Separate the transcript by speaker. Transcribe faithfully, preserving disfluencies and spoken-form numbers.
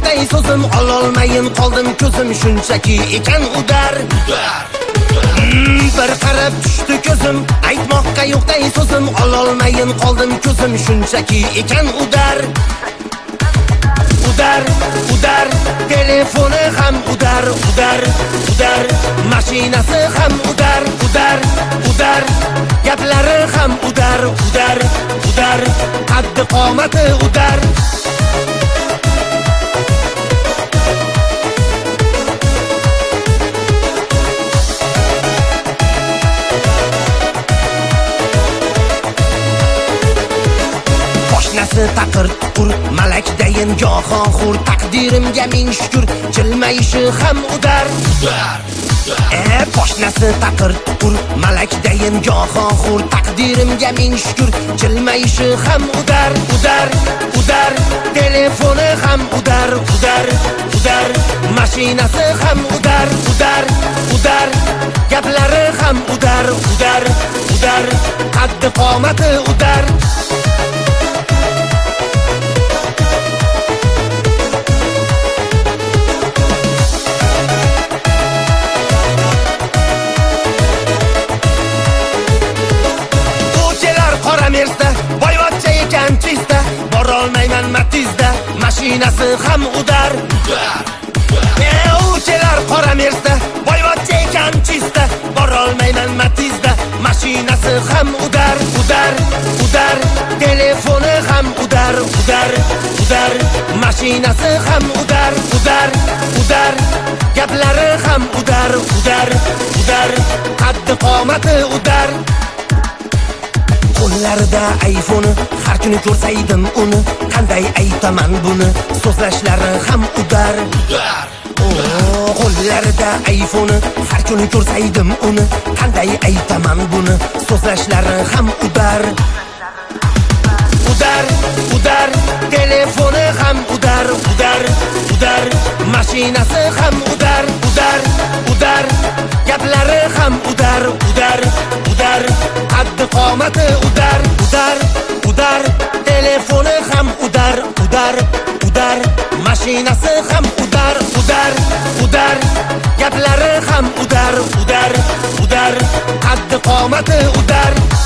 Speaker 1: yo'qday so'zim ololmayin qoldim ko'zim shunchaki ekan udar bir qarab tushdi ko'zim aytmoqqa yo'qday so'zim ololmayin qoldim ko'zim shunchaki ekan udar udar udar telefoni ham udar udar udar mashinasi ham udar udar udar gaplari ham udar udar udar qaddi qomati udar Poshnasi taqir tuqur malakdayin goho xur taqdirimga ming shukr jilmayishi ham udar udar e poshnasi taqir tuqur malakdayin goho xur taqdirimga ming shukr jilmayishi ham udar udar udar telefoni ham udar udar udar mashinasi ham udar udar udar gaplari ham udar udar udar qaddi qomati udar boyvachcha ekan chista borolmayman matizda mashinasi ham udar e uchelar qora mersda boyvachcha ekan chista borolmayman matizda mashinasi ham udar udar udar telefoni ham udar udar udar mashinasi ham udar udar udar gaplari ham udar udar udar qaddi qomati udar qo'llarida iPhone har kuni ko'rsaydim uni qanday aytaman buni so'zlashlari ham udar qo'llarida iPhone har kuni ko'rsaydim uni qanday aytaman buni so'zlashlari ham udar udar udar telefoni ham udar udar udar mashinasi ham udar udar udar gaplari ham udar udar udar qaddi qomati udar udar udar telefoni ham udar udar udar mashinasi ham udar udar udar gaplari ham udar udar udar qaddi qomati udar